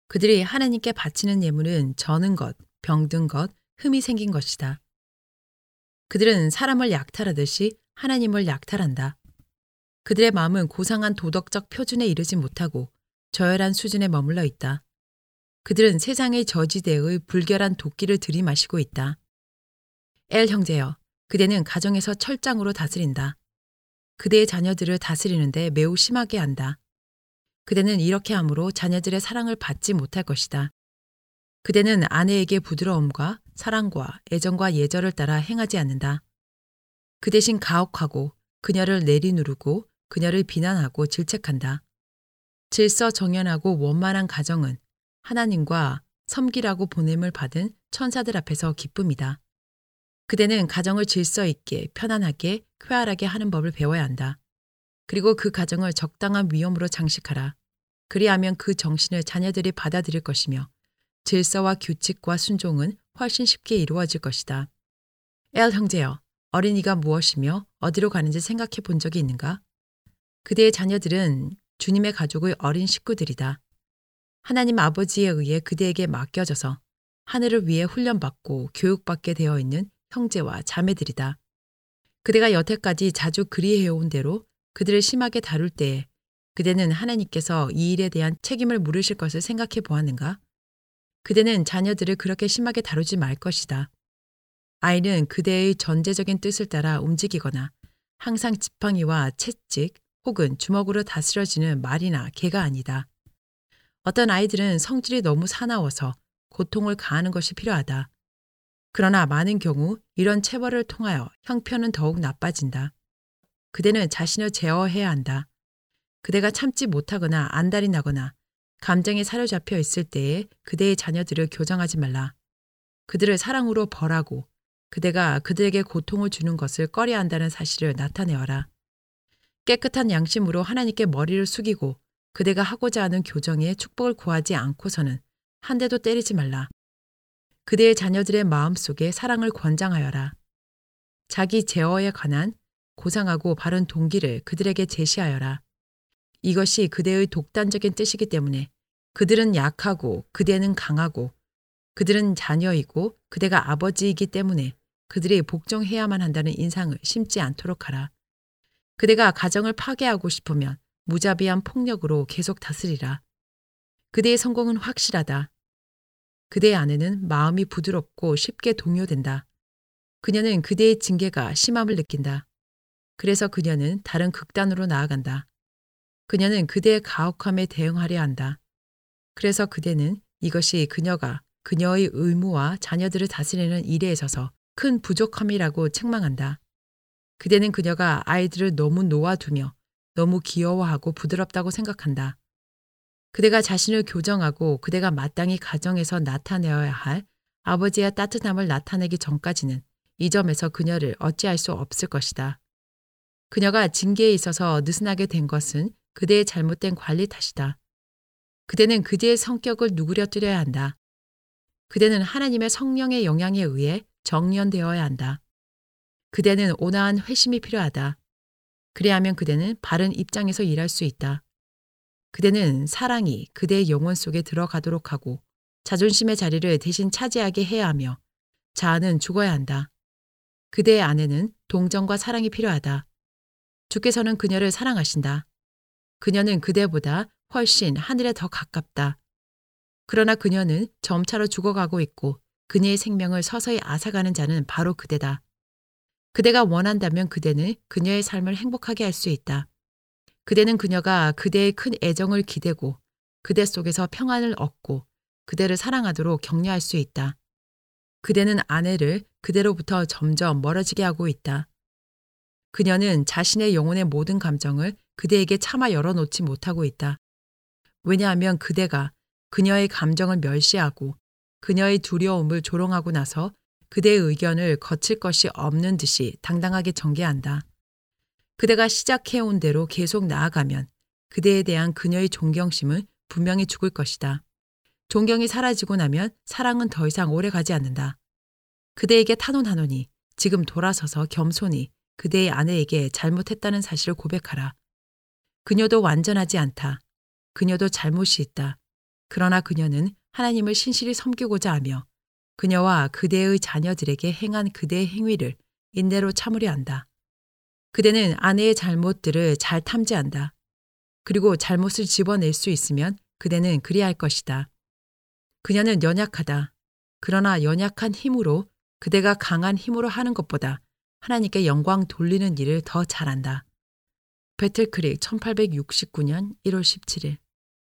그들이 하나님께 바치는 예물은 저는 것, 병든 것, 흠이 생긴 것이다. 그들은 사람을 약탈하듯이 하나님을 약탈한다. 그들의 마음은 고상한 도덕적 표준에 이르지 못하고 저열한 수준에 머물러 있다. 그들은 세상의 저지대의 불결한 도끼를 들이마시고 있다. 엘 형제여, 그대는 가정에서 철장으로 다스린다. 그대의 자녀들을 다스리는데 매우 심하게 한다. 그대는 이렇게 함으로 자녀들의 사랑을 받지 못할 것이다. 그대는 아내에게 부드러움과 사랑과 애정과 예절을 따라 행하지 않는다. 그 대신 가혹하고 그녀를 내리누르고 그녀를 비난하고 질책한다. 질서정연하고 원만한 가정은 하나님과 섬기라고 보냄을 받은 천사들 앞에서 기쁨이다. 그대는 가정을 질서 있게 편안하게 쾌활하게 하는 법을 배워야 한다. 그리고 그 가정을 적당한 위엄으로 장식하라. 그리하면 그 정신을 자녀들이 받아들일 것이며 질서와 규칙과 순종은 훨씬 쉽게 이루어질 것이다. 엘 형제여, 어린이가 무엇이며 어디로 가는지 생각해 본 적이 있는가? 그대의 자녀들은 주님의 가족의 어린 식구들이다. 하나님 아버지에 의해 그대에게 맡겨져서 하늘을 위해 훈련받고 교육받게 되어 있는 형제와 자매들이다. 그대가 여태까지 자주 그리해온 대로 그들을 심하게 다룰 때에 그대는 하나님께서 이 일에 대한 책임을 물으실 것을 생각해 보았는가? 그대는 자녀들을 그렇게 심하게 다루지 말 것이다. 아이는 그대의 전제적인 뜻을 따라 움직이거나 항상 지팡이와 채찍 혹은 주먹으로 다스려지는 말이나 개가 아니다. 어떤 아이들은 성질이 너무 사나워서 고통을 가하는 것이 필요하다. 그러나 많은 경우 이런 체벌을 통하여 형편은 더욱 나빠진다. 그대는 자신을 제어해야 한다. 그대가 참지 못하거나 안달이 나거나 감정에 사로잡혀 있을 때에 그대의 자녀들을 교정하지 말라. 그들을 사랑으로 벌하고 그대가 그들에게 고통을 주는 것을 꺼려 한다는 사실을 나타내어라. 깨끗한 양심으로 하나님께 머리를 숙이고 그대가 하고자 하는 교정에 축복을 구하지 않고서는 한 대도 때리지 말라. 그대의 자녀들의 마음속에 사랑을 권장하여라. 자기 제어에 관한 고상하고 바른 동기를 그들에게 제시하여라. 이것이 그대의 독단적인 뜻이기 때문에 그들은 약하고 그대는 강하고 그들은 자녀이고 그대가 아버지이기 때문에 그들이 복종해야만 한다는 인상을 심지 않도록 하라. 그대가 가정을 파괴하고 싶으면 무자비한 폭력으로 계속 다스리라. 그대의 성공은 확실하다. 그대의 아내는 마음이 부드럽고 쉽게 동요된다. 그녀는 그대의 징계가 심함을 느낀다. 그래서 그녀는 다른 극단으로 나아간다. 그녀는 그대의 가혹함에 대응하려 한다. 그래서 그대는 이것이 그녀가 그녀의 의무와 자녀들을 다스리는 일에 있어서 큰 부족함이라고 책망한다. 그대는 그녀가 아이들을 너무 놓아두며 너무 귀여워하고 부드럽다고 생각한다. 그대가 자신을 교정하고 그대가 마땅히 가정에서 나타내어야 할 아버지의 따뜻함을 나타내기 전까지는 이 점에서 그녀를 어찌할 수 없을 것이다. 그녀가 징계에 있어서 느슨하게 된 것은 그대의 잘못된 관리 탓이다. 그대는 그대의 성격을 누그러뜨려야 한다. 그대는 하나님의 성령의 영향에 의해 정련되어야 한다. 그대는 온화한 회심이 필요하다. 그래야면 그대는 바른 입장에서 일할 수 있다. 그대는 사랑이 그대의 영혼 속에 들어가도록 하고 자존심의 자리를 대신 차지하게 해야 하며 자아는 죽어야 한다. 그대의 아내는 동정과 사랑이 필요하다. 주께서는 그녀를 사랑하신다. 그녀는 그대보다 훨씬 하늘에 더 가깝다. 그러나 그녀는 점차로 죽어가고 있고 그녀의 생명을 서서히 앗아가는 자는 바로 그대다. 그대가 원한다면 그대는 그녀의 삶을 행복하게 할 수 있다. 그대는 그녀가 그대의 큰 애정을 기대고 그대 속에서 평안을 얻고 그대를 사랑하도록 격려할 수 있다. 그대는 아내를 그대로부터 점점 멀어지게 하고 있다. 그녀는 자신의 영혼의 모든 감정을 그대에게 차마 열어놓지 못하고 있다. 왜냐하면 그대가 그녀의 감정을 멸시하고 그녀의 두려움을 조롱하고 나서 그대의 의견을 거칠 것이 없는 듯이 당당하게 전개한다. 그대가 시작해온 대로 계속 나아가면 그대에 대한 그녀의 존경심은 분명히 죽을 것이다. 존경이 사라지고 나면 사랑은 더 이상 오래가지 않는다. 그대에게 탄원하노니 지금 돌아서서 겸손히 그대의 아내에게 잘못했다는 사실을 고백하라. 그녀도 완전하지 않다. 그녀도 잘못이 있다. 그러나 그녀는 하나님을 신실히 섬기고자 하며 그녀와 그대의 자녀들에게 행한 그대의 행위를 인내로 참으려 한다. 그대는 아내의 잘못들을 잘 탐지한다. 그리고 잘못을 집어낼 수 있으면 그대는 그리할 것이다. 그녀는 연약하다. 그러나 연약한 힘으로 그대가 강한 힘으로 하는 것보다 하나님께 영광 돌리는 일을 더 잘한다. 배틀크릭 1869년 1월 17일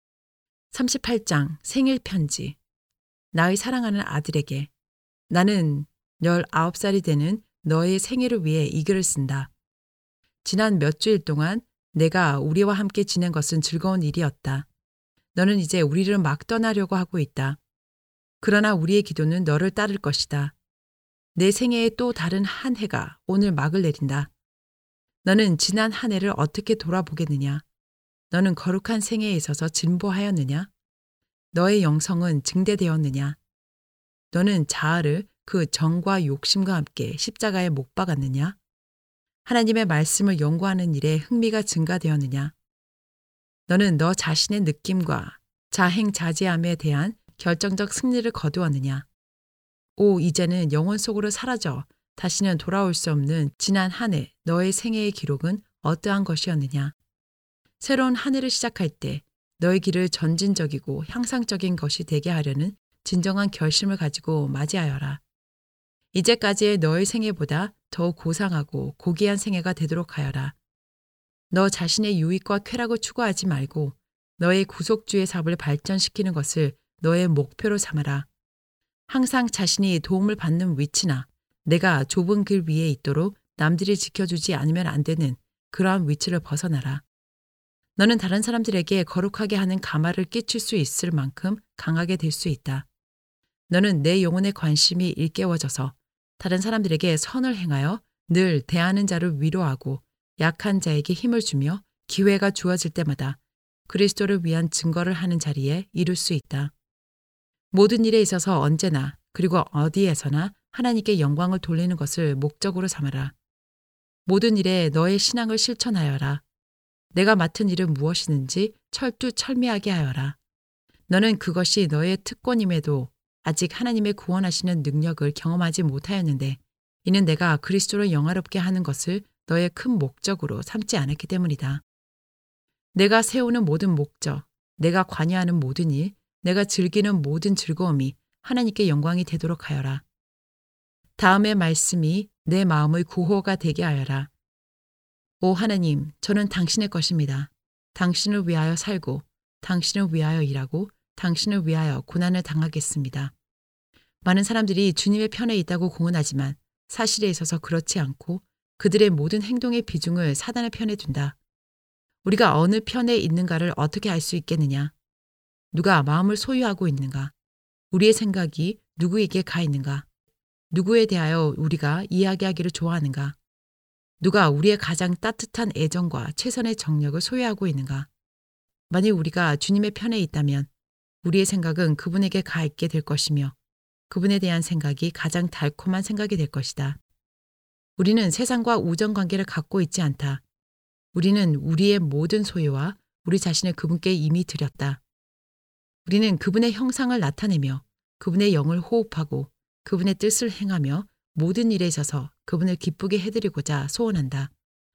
38장 생일 편지. 나의 사랑하는 아들에게 나는 19살이 되는 너의 생일을 위해 이 글을 쓴다. 지난 몇 주일 동안 내가 우리와 함께 지낸 것은 즐거운 일이었다. 너는 이제 우리를 막 떠나려고 하고 있다. 그러나 우리의 기도는 너를 따를 것이다. 내 생애의 또 다른 한 해가 오늘 막을 내린다. 너는 지난 한 해를 어떻게 돌아보겠느냐? 너는 거룩한 생애에 있어서 진보하였느냐? 너의 영성은 증대되었느냐? 너는 자아를 그 정과 욕심과 함께 십자가에 못 박았느냐? 하나님의 말씀을 연구하는 일에 흥미가 증가되었느냐? 너는 너 자신의 느낌과 자행자제함에 대한 결정적 승리를 거두었느냐? 이제는 영혼 속으로 사라져 다시는 돌아올 수 없는 지난 한 해 너의 생애의 기록은 어떠한 것이었느냐? 새로운 한 해를 시작할 때 너의 길을 전진적이고 향상적인 것이 되게 하려는 진정한 결심을 가지고 맞이하여라. 이제까지의 너의 생애보다 더 고상하고 고귀한 생애가 되도록 하여라. 너 자신의 유익과 쾌락을 추구하지 말고 너의 구속주의 사업을 발전시키는 것을 너의 목표로 삼아라. 항상 자신이 도움을 받는 위치나 내가 좁은 길 위에 있도록 남들이 지켜주지 않으면 안 되는 그러한 위치를 벗어나라. 너는 다른 사람들에게 거룩하게 하는 가마를 끼칠 수 있을 만큼 강하게 될 수 있다. 너는 내 영혼의 관심이 일깨워져서 다른 사람들에게 선을 행하여 늘 대하는 자를 위로하고 약한 자에게 힘을 주며 기회가 주어질 때마다 그리스도를 위한 증거를 하는 자리에 이룰 수 있다. 모든 일에 있어서 언제나 그리고 어디에서나 하나님께 영광을 돌리는 것을 목적으로 삼아라. 모든 일에 너의 신앙을 실천하여라. 내가 맡은 일은 무엇이든지 철두철미하게 하여라. 너는 그것이 너의 특권임에도 아직 하나님의 구원하시는 능력을 경험하지 못하였는데 이는 내가 그리스도를 영화롭게 하는 것을 너의 큰 목적으로 삼지 않았기 때문이다. 내가 세우는 모든 목적, 내가 관여하는 모든 일, 내가 즐기는 모든 즐거움이 하나님께 영광이 되도록 하여라. 다음의 말씀이 내 마음의 구호가 되게 하여라. 오 하나님, 저는 당신의 것입니다. 당신을 위하여 살고, 당신을 위하여 일하고, 당신을 위하여 고난을 당하겠습니다. 많은 사람들이 주님의 편에 있다고 공언하지만 사실에 있어서 그렇지 않고 그들의 모든 행동의 비중을 사단의 편에 둔다. 우리가 어느 편에 있는가를 어떻게 알 수 있겠느냐? 누가 마음을 소유하고 있는가? 우리의 생각이 누구에게 가 있는가? 누구에 대하여 우리가 이야기하기를 좋아하는가? 누가 우리의 가장 따뜻한 애정과 최선의 정력을 소유하고 있는가? 만일 우리가 주님의 편에 있다면 우리의 생각은 그분에게 가 있게 될 것이며 그분에 대한 생각이 가장 달콤한 생각이 될 것이다. 우리는 세상과 우정 관계를 갖고 있지 않다. 우리는 우리의 모든 소유와 우리 자신을 그분께 이미 드렸다. 우리는 그분의 형상을 나타내며 그분의 영을 호흡하고 그분의 뜻을 행하며 모든 일에 있어서 그분을 기쁘게 해드리고자 소원한다.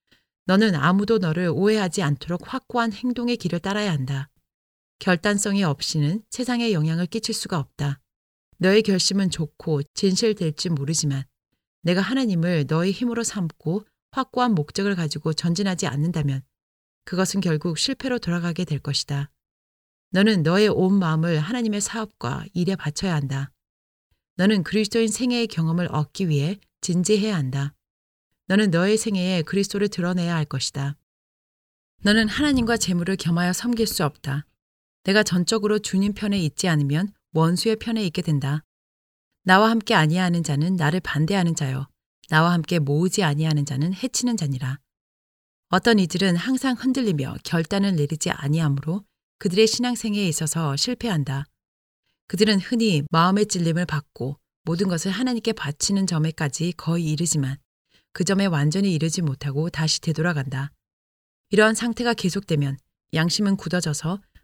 너는 아무도 너를 오해하지 않도록 확고한 행동의 길을 따라야 한다. 결단성이 없이는 세상에 영향을 끼칠 수가 없다. 너의 결심은 좋고 진실될지 모르지만 내가 하나님을 너의 힘으로 삼고 확고한 목적을 가지고 전진하지 않는다면 그것은 결국 실패로 돌아가게 될 것이다. 너는 너의 온 마음을 하나님의 사업과 일에 바쳐야 한다. 너는 그리스도인 생애의 경험을 얻기 위해 진지해야 한다. 너는 너의 생애에 그리스도를 드러내야 할 것이다. 너는 하나님과 재물을 겸하여 섬길 수 없다. 내가 전적으로 주님 편에 있지 않으면 원수의 편에 있게 된다. 나와 함께 아니하는 자는 나를 반대하는 자요. 나와 함께 모으지 아니하는 자는 해치는 자니라. 어떤 이들은 항상 흔들리며 결단을 내리지 아니하므로 그들의 신앙생애에 있어서 실패한다. 그들은 흔히 마음의 찔림을 받고 모든 것을 하나님께 바치는 점에까지 거의 이르지만 그 점에 완전히 이르지 못하고 다시 되돌아간다. 이러한 상태가 계속되면 양심은 굳어져서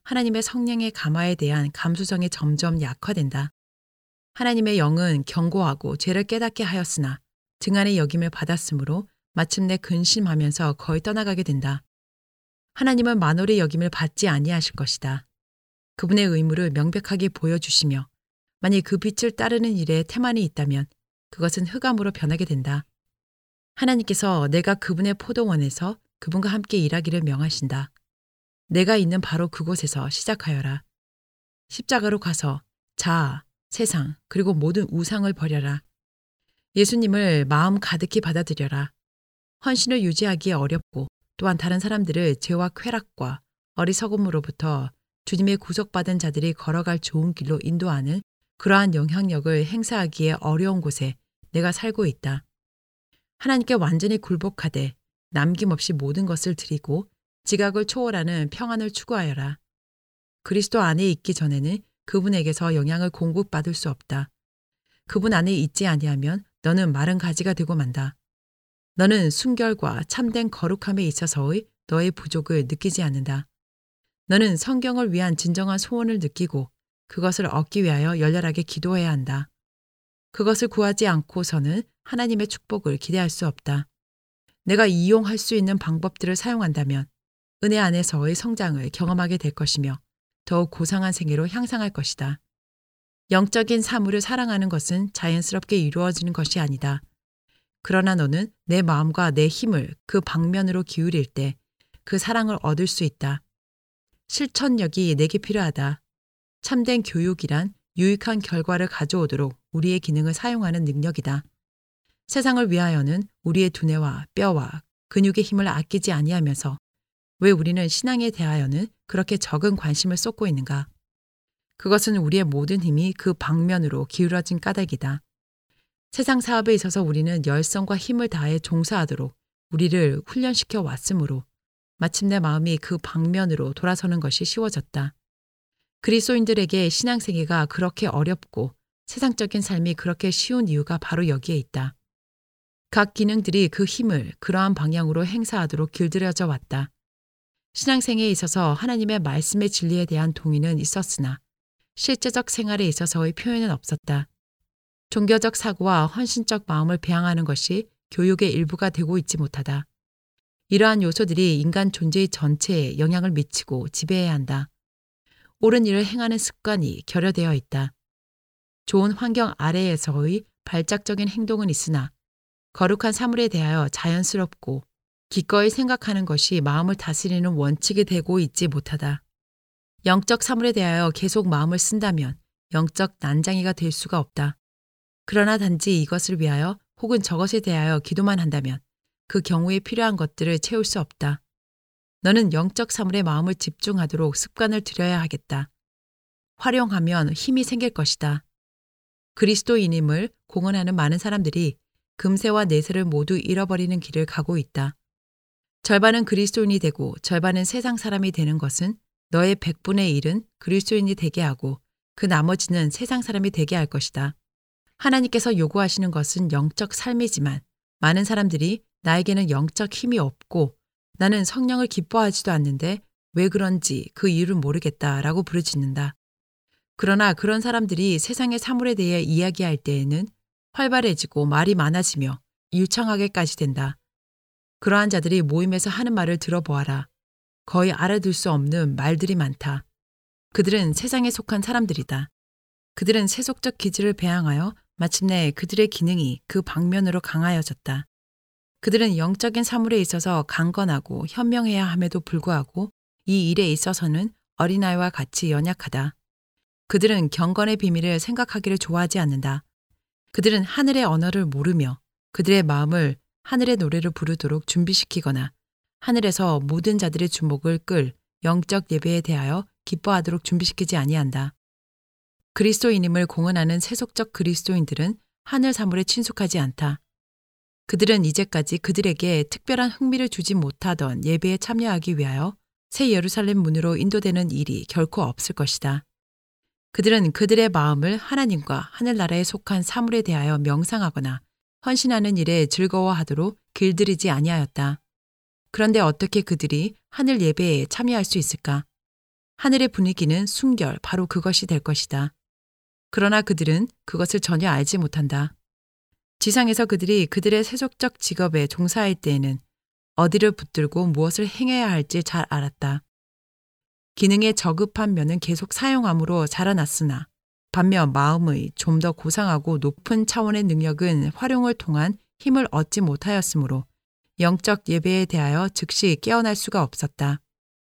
하나님의 성령의 감화에 대한 감수성이 점점 약화된다. 하나님의 영은 경고하고 죄를 깨닫게 하였으나 증안의 여김을 받았으므로 마침내 근심하면서 거의 떠나가게 된다. 하나님은 만월의 여김을 받지 아니하실 것이다. 그분의 의무를 명백하게 보여주시며 만일 그 빛을 따르는 일에 태만이 있다면 그것은 흑암으로 변하게 된다. 하나님께서 내가 그분의 포도원에서 그분과 함께 일하기를 명하신다. 내가 있는 바로 그곳에서 시작하여라. 십자가로 가서 자아, 세상, 그리고 모든 우상을 버려라. 예수님을 마음 가득히 받아들여라. 헌신을 유지하기에 어렵고 또한 다른 사람들을 죄와 쾌락과 어리석음으로부터 주님의 구속받은 자들이 걸어갈 좋은 길로 인도하는 그러한 영향력을 행사하기에 어려운 곳에 내가 살고 있다. 하나님께 완전히 굴복하되 남김없이 모든 것을 드리고 지각을 초월하는 평안을 추구하여라. 그리스도 안에 있기 전에는 그분에게서 영향을 공급받을 수 없다. 그분 안에 있지 아니하면 너는 마른 가지가 되고 만다. 너는 순결과 참된 거룩함에 있어서의 너의 부족을 느끼지 않는다. 너는 성경을 위한 진정한 소원을 느끼고 그것을 얻기 위하여 열렬하게 기도해야 한다. 그것을 구하지 않고서는 하나님의 축복을 기대할 수 없다. 내가 이용할 수 있는 방법들을 사용한다면 은혜 안에서의 성장을 경험하게 될 것이며 더욱 고상한 생애로 향상할 것이다. 영적인 사물을 사랑하는 것은 자연스럽게 이루어지는 것이 아니다. 그러나 너는 내 마음과 내 힘을 그 방면으로 기울일 때 그 사랑을 얻을 수 있다. 실천력이 내게 필요하다. 참된 교육이란 유익한 결과를 가져오도록 우리의 기능을 사용하는 능력이다. 세상을 위하여는 우리의 두뇌와 뼈와 근육의 힘을 아끼지 아니하면서 왜 우리는 신앙에 대하여는 그렇게 적은 관심을 쏟고 있는가? 그것은 우리의 모든 힘이 그 방면으로 기울어진 까닭이다. 세상 사업에 있어서 우리는 열성과 힘을 다해 종사하도록 우리를 훈련시켜 왔으므로 마침내 마음이 그 방면으로 돌아서는 것이 쉬워졌다. 그리스도인들에게 신앙생애가 그렇게 어렵고 세상적인 삶이 그렇게 쉬운 이유가 바로 여기에 있다. 각 기능들이 그 힘을 그러한 방향으로 행사하도록 길들여져 왔다. 신앙생애에 있어서 하나님의 말씀의 진리에 대한 동의는 있었으나 실제적 생활에 있어서의 표현은 없었다. 종교적 사고와 헌신적 마음을 배양하는 것이 교육의 일부가 되고 있지 못하다. 이러한 요소들이 인간 존재의 전체에 영향을 미치고 지배해야 한다. 옳은 일을 행하는 습관이 결여되어 있다. 좋은 환경 아래에서의 발작적인 행동은 있으나 거룩한 사물에 대하여 자연스럽고 기꺼이 생각하는 것이 마음을 다스리는 원칙이 되고 있지 못하다. 영적 사물에 대하여 계속 마음을 쓴다면 영적 난장이가 될 수가 없다. 그러나 단지 이것을 위하여 혹은 저것에 대하여 기도만 한다면 그 경우에 필요한 것들을 채울 수 없다. 너는 영적 사물에 마음을 집중하도록 습관을 들여야 하겠다. 활용하면 힘이 생길 것이다. 그리스도인임을 공언하는 많은 사람들이 금세와 내세를 모두 잃어버리는 길을 가고 있다. 절반은 그리스도인이 되고 절반은 세상 사람이 되는 것은 너의 100분의 1은 그리스도인이 되게 하고 그 나머지는 세상 사람이 되게 할 것이다. 하나님께서 요구하시는 것은 영적 삶이지만 많은 사람들이 나에게는 영적 힘이 없고 나는 성령을 기뻐하지도 않는데 왜 그런지 그 이유를 모르겠다라고 부르짖는다. 그러나 그런 사람들이 세상의 사물에 대해 이야기할 때에는 활발해지고 말이 많아지며 유창하게까지 된다. 그러한 자들이 모임에서 하는 말을 들어보아라. 거의 알아들 수 없는 말들이 많다. 그들은 세상에 속한 사람들이다. 그들은 세속적 기질을 배양하여 마침내 그들의 기능이 그 방면으로 강하여졌다. 그들은 영적인 사물에 있어서 강건하고 현명해야 함에도 불구하고 이 일에 있어서는 어린아이와 같이 연약하다. 그들은 경건의 비밀을 생각하기를 좋아하지 않는다. 그들은 하늘의 언어를 모르며 그들의 마음을 하늘의 노래를 부르도록 준비시키거나 하늘에서 모든 자들의 주목을 끌 영적 예배에 대하여 기뻐하도록 준비시키지 아니한다. 그리스도인임을 공언하는 세속적 그리스도인들은 하늘 사물에 친숙하지 않다. 그들은 이제까지 그들에게 특별한 흥미를 주지 못하던 예배에 참여하기 위하여 새 예루살렘 문으로 인도되는 일이 결코 없을 것이다. 그들은 그들의 마음을 하나님과 하늘나라에 속한 사물에 대하여 명상하거나 헌신하는 일에 즐거워하도록 길들이지 아니하였다. 그런데 어떻게 그들이 하늘 예배에 참여할 수 있을까? 하늘의 분위기는 순결, 바로 그것이 될 것이다. 그러나 그들은 그것을 전혀 알지 못한다. 지상에서 그들이 그들의 세속적 직업에 종사할 때에는 어디를 붙들고 무엇을 행해야 할지 잘 알았다. 기능에 저급한 면은 계속 사용함으로 자라났으나 반면 마음의 좀 더 고상하고 높은 차원의 능력은 활용을 통한 힘을 얻지 못하였으므로 영적 예배에 대하여 즉시 깨어날 수가 없었다.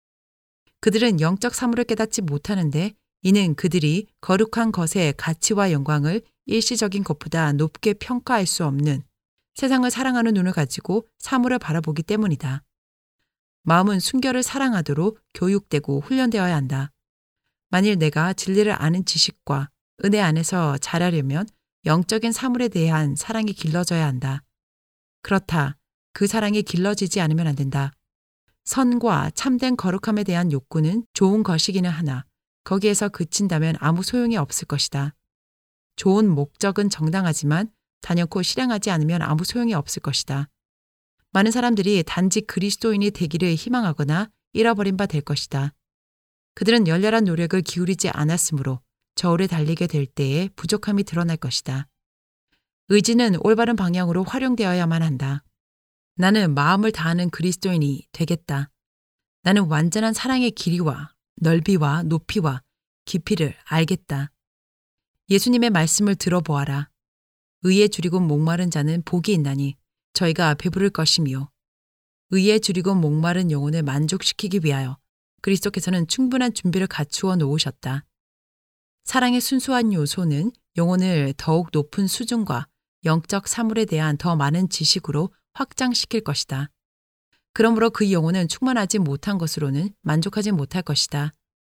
그들은 영적 사물을 깨닫지 못하는데 이는 그들이 거룩한 것의 가치와 영광을 일시적인 것보다 높게 평가할 수 없는 세상을 사랑하는 눈을 가지고 사물을 바라보기 때문이다. 마음은 순결을 사랑하도록 교육되고 훈련되어야 한다. 만일 내가 진리를 아는 지식과 은혜 안에서 자라려면 영적인 사물에 대한 사랑이 길러져야 한다. 그렇다. 그 사랑이 길러지지 않으면 안 된다. 선과 참된 거룩함에 대한 욕구는 좋은 것이기는 하나 거기에서 그친다면 아무 소용이 없을 것이다. 좋은 목적은 정당하지만 단연코 실행하지 않으면 아무 소용이 없을 것이다. 많은 사람들이 단지 그리스도인이 되기를 희망하거나 잃어버린 바 될 것이다. 그들은 열렬한 노력을 기울이지 않았으므로 저울에 달리게 될 때에 부족함이 드러날 것이다. 의지는 올바른 방향으로 활용되어야만 한다. 나는 마음을 다하는 그리스도인이 되겠다. 나는 완전한 사랑의 길이와 넓이와 높이와 깊이를 알겠다. 예수님의 말씀을 들어보아라. 의에 줄이고 목마른 자는 복이 있나니 저희가 배부를 것이며 의에 줄이고 목마른 영혼을 만족시키기 위하여 그리스도께서는 충분한 준비를 갖추어 놓으셨다. 사랑의 순수한 요소는 영혼을 더욱 높은 수준과 영적 사물에 대한 더 많은 지식으로 확장시킬 것이다. 그러므로 그 영혼은 충만하지 못한 것으로는 만족하지 못할 것이다.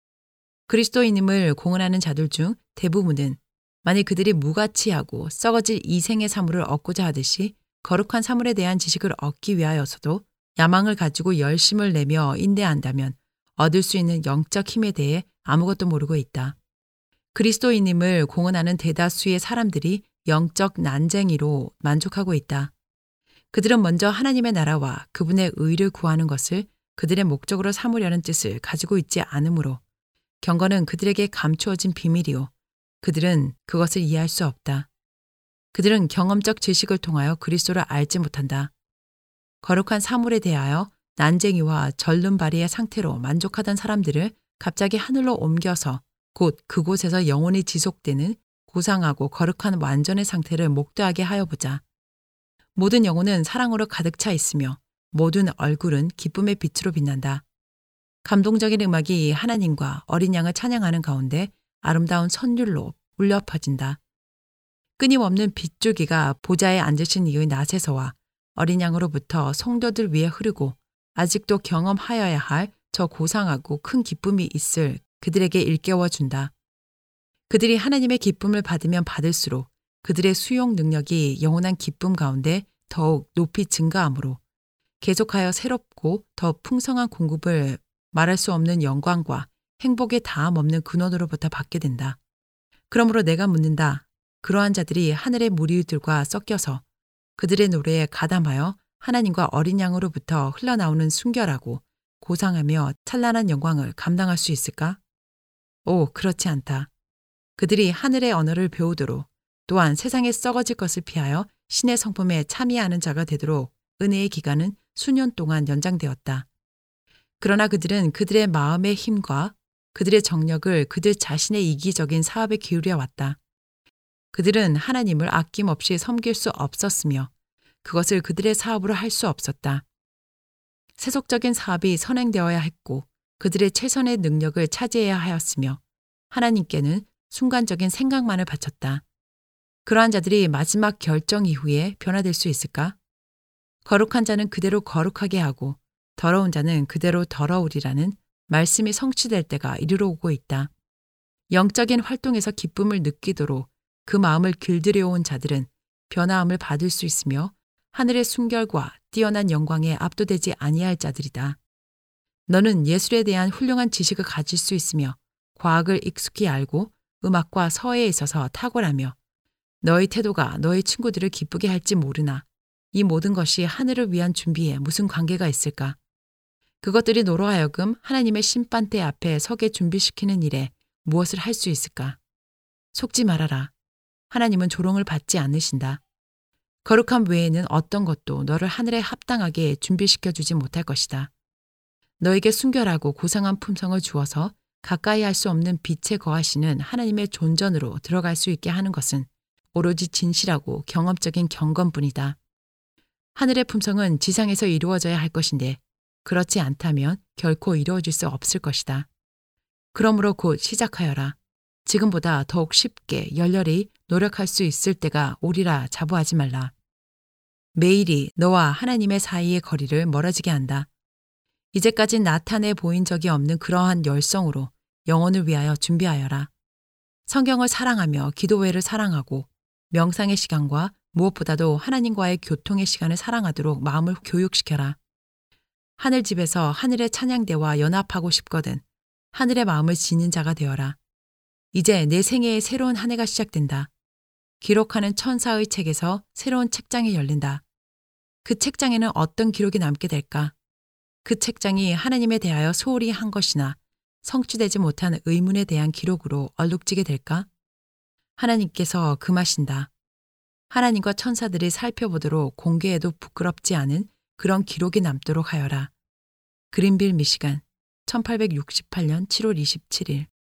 그리스도인임을 공언하는 자들 중 대부분은 만일 그들이 무가치하고 썩어질 이생의 사물을 얻고자 하듯이 거룩한 사물에 대한 지식을 얻기 위하여서도 야망을 가지고 열심을 내며 인내한다면 얻을 수 있는 영적 힘에 대해 아무것도 모르고 있다. 그리스도인임을 공언하는 대다수의 사람들이 영적 난쟁이로 만족하고 있다. 그들은 먼저 하나님의 나라와 그분의 의를 구하는 것을 그들의 목적으로 삼으려는 뜻을 가지고 있지 않으므로 경건은 그들에게 감추어진 비밀이요. 그들은 그것을 이해할 수 없다. 그들은 경험적 지식을 통하여 그리스도를 알지 못한다. 거룩한 사물에 대하여 난쟁이와 절름발이의 상태로 만족하던 사람들을 갑자기 하늘로 옮겨서 곧 그곳에서 영원히 지속되는 고상하고 거룩한 완전의 상태를 목도하게 하여보자. 모든 영혼은 사랑으로 가득 차 있으며 모든 얼굴은 기쁨의 빛으로 빛난다. 감동적인 음악이 하나님과 어린 양을 찬양하는 가운데 아름다운 선율로 울려 퍼진다. 끊임없는 빗줄기가 보좌에 앉으신 이의 낫에서와 어린 양으로부터 성도들 위에 흐르고 아직도 경험하여야 할 저 고상하고 큰 기쁨이 있을 그들에게 일깨워준다. 그들이 하나님의 기쁨을 받으면 받을수록 그들의 수용 능력이 영원한 기쁨 가운데 더욱 높이 증가하므로 계속하여 새롭고 더 풍성한 공급을 말할 수 없는 영광과 행복의 다함 없는 근원으로부터 받게 된다. 그러므로 내가 묻는다. 그러한 자들이 하늘의 무리들과 섞여서 그들의 노래에 가담하여 하나님과 어린 양으로부터 흘러나오는 순결하고 고상하며 찬란한 영광을 감당할 수 있을까? 오, 그렇지 않다. 그들이 하늘의 언어를 배우도록 또한 세상에 썩어질 것을 피하여 신의 성품에 참여하는 자가 되도록 은혜의 기간은 수년 동안 연장되었다. 그러나 그들은 그들의 마음의 힘과 그들의 정력을 그들 자신의 이기적인 사업에 기울여 왔다. 그들은 하나님을 아낌없이 섬길 수 없었으며 그것을 그들의 사업으로 할 수 없었다. 세속적인 사업이 선행되어야 했고 그들의 최선의 능력을 차지해야 하였으며 하나님께는 순간적인 생각만을 바쳤다. 그러한 자들이 마지막 결정 이후에 변화될 수 있을까? 거룩한 자는 그대로 거룩하게 하고 더러운 자는 그대로 더러우리라는 말씀이 성취될 때가 이르러 오고 있다. 영적인 활동에서 기쁨을 느끼도록 그 마음을 길들여온 자들은 변화함을 받을 수 있으며 하늘의 순결과 뛰어난 영광에 압도되지 아니할 자들이다. 너는 예술에 대한 훌륭한 지식을 가질 수 있으며 과학을 익숙히 알고 음악과 서예에 있어서 탁월하며 너의 태도가 너의 친구들을 기쁘게 할지 모르나 이 모든 것이 하늘을 위한 준비에 무슨 관계가 있을까? 그것들이 너로 하여금 하나님의 심판대 앞에 서게 준비시키는 일에 무엇을 할 수 있을까? 속지 말아라. 하나님은 조롱을 받지 않으신다. 거룩함 외에는 어떤 것도 너를 하늘에 합당하게 준비시켜 주지 못할 것이다. 너에게 순결하고 고상한 품성을 주어서 가까이 할 수 없는 빛에 거하시는 하나님의 존전으로 들어갈 수 있게 하는 것은 오로지 진실하고 경험적인 경건뿐이다. 하늘의 품성은 지상에서 이루어져야 할 것인데 그렇지 않다면 결코 이루어질 수 없을 것이다. 그러므로 곧 시작하여라. 지금보다 더욱 쉽게 열렬히 노력할 수 있을 때가 오리라 자부하지 말라. 매일이 너와 하나님의 사이의 거리를 멀어지게 한다. 이제까지 나타내 보인 적이 없는 그러한 열성으로 영혼을 위하여 준비하여라. 성경을 사랑하며 기도회를 사랑하고 명상의 시간과 무엇보다도 하나님과의 교통의 시간을 사랑하도록 마음을 교육시켜라. 하늘집에서 하늘의 찬양대와 연합하고 싶거든 하늘의 마음을 지닌 자가 되어라. 이제 내 생애의 새로운 한 해가 시작된다. 기록하는 천사의 책에서 새로운 책장이 열린다. 그 책장에는 어떤 기록이 남게 될까? 그 책장이 하나님에 대하여 소홀히 한 것이나 성취되지 못한 의문에 대한 기록으로 얼룩지게 될까? 하나님께서 금하신다. 하나님과 천사들이 살펴보도록 공개해도 부끄럽지 않은 그런 기록이 남도록 하여라. 그린빌, 미시간, 1868년 7월 27일.